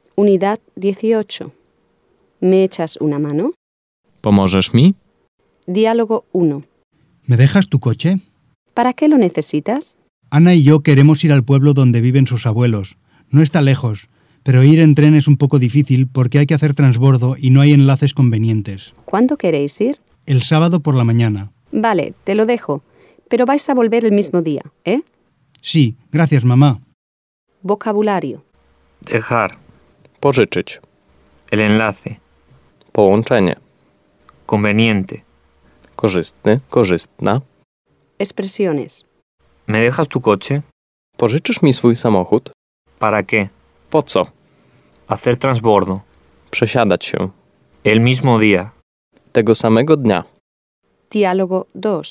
Unidad 18. ¿Me echas una mano? Pomożesz mi? Diálogo 1. ¿Me dejas tu coche? ¿Para qué lo necesitas? Ana y yo queremos ir al pueblo donde viven sus abuelos. No está lejos, pero ir en tren es un poco difícil porque hay que hacer transbordo y no hay enlaces convenientes. ¿Cuándo queréis ir? El sábado por la mañana. Vale, te lo dejo. Pero vais a volver el mismo día, ¿eh? Sí, gracias, mamá. Vocabulario. Dejar. Pożyczyć. El enlace. Połączenie. Conveniente. Korzystny, korzystna. Expresiones. ¿Me dejas tu coche? Pożyczysz mi swój samochód? ¿Para qué? Po co? Hacer transbordo. Przesiadać się. El mismo día. Tego samego dnia. Diálogo 2.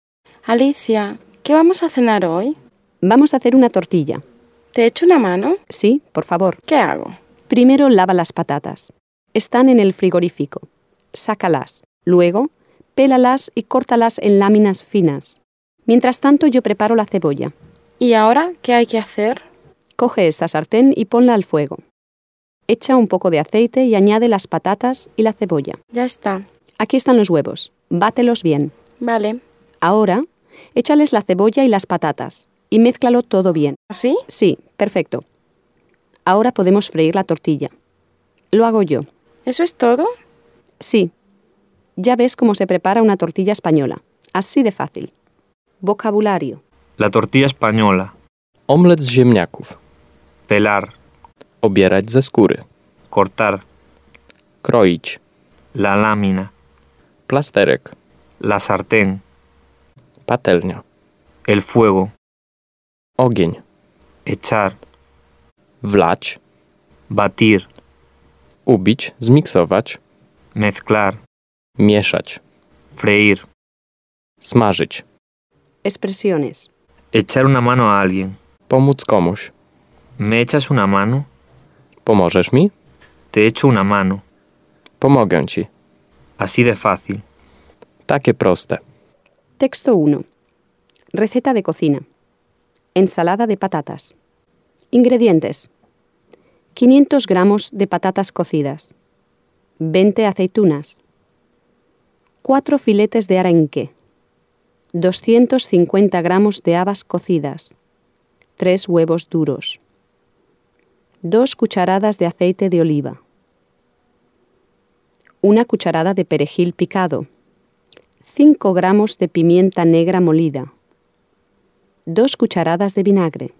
Alicia, ¿qué vamos a cenar hoy? Vamos a hacer una tortilla. ¿Te echo una mano? Sí, por favor. ¿Qué hago? Primero lava las patatas. Están en el frigorífico. Sácalas. Luego, pélalas y córtalas en láminas finas. Mientras tanto, yo preparo la cebolla. ¿Y ahora qué hay que hacer? Coge esta sartén y ponla al fuego. Echa un poco de aceite y añade las patatas y la cebolla. Ya está. Aquí están los huevos. Bátelos bien. Vale. Ahora, échales la cebolla y las patatas y mézclalo todo bien. ¿Así? Sí, perfecto. Ahora podemos freír la tortilla. Lo hago yo. ¿Eso es todo? Sí. Ya ves cómo se prepara una tortilla española. Así de fácil. Vocabulario. La tortilla española. Omlet z ziemniaków. Pelar. Obierać ze skóry. Cortar. Kroić. La lámina. Plasterek. La sartén. Patelnia. El fuego. Ogień. Echar. Wlać. Batir. Ubić, zmiksować. Mezclar. Mieszać. Freír. Smażyć. Expresiones. Echar una mano a alguien. Pomóc komuś. ¿Me echas una mano? Pomożesz mi? Te echo una mano. Pomogę ci. Así de fácil. Takie proste. Texto 1. Receta de cocina. Ensalada de patatas. Ingredientes. 500 gramos de patatas cocidas. 20 aceitunas. 4 filetes de arenque. 250 gramos de habas cocidas. 3 huevos duros. 2 cucharadas de aceite de oliva. 1 cucharada de perejil picado. 5 gramos de pimienta negra molida. 2 cucharadas de vinagre.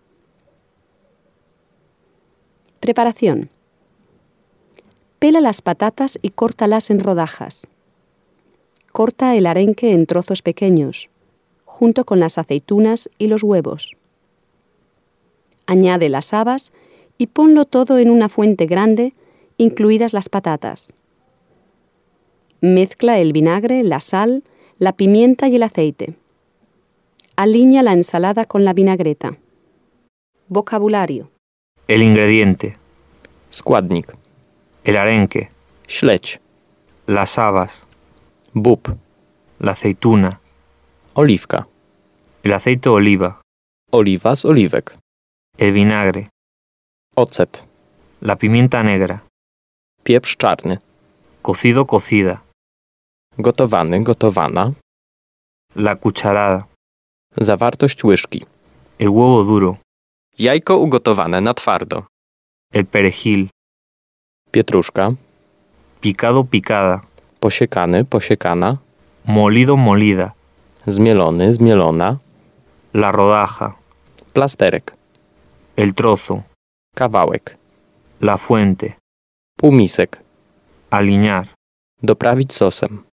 Preparación. Pela las patatas y córtalas en rodajas. Corta el arenque en trozos pequeños, junto con las aceitunas y los huevos. Añade las habas y ponlo todo en una fuente grande, incluidas las patatas. Mezcla el vinagre, la sal, la pimienta y el aceite. Alinea la ensalada con la vinagreta. Vocabulario. El ingrediente. Składnik. El arenque. Śledź. Las habas. Bób. La aceituna. Oliwka. El aceite de oliva. Oliwa z oliwek. El vinagre. Ocet. La pimienta negra. Pieprz czarny. Cocido, cocida. Gotowany, gotowana. La cucharada. Zawartość łyżki. El huevo duro. Jajko ugotowane na twardo. El perejil. Pietruszka. Picado, picada. Posiekany, posiekana. Molido, molida. Zmielony, zmielona. La rodaja. Plasterek. El trozo. Kawałek. La fuente. Półmisek. Aliñar. Doprawić sosem.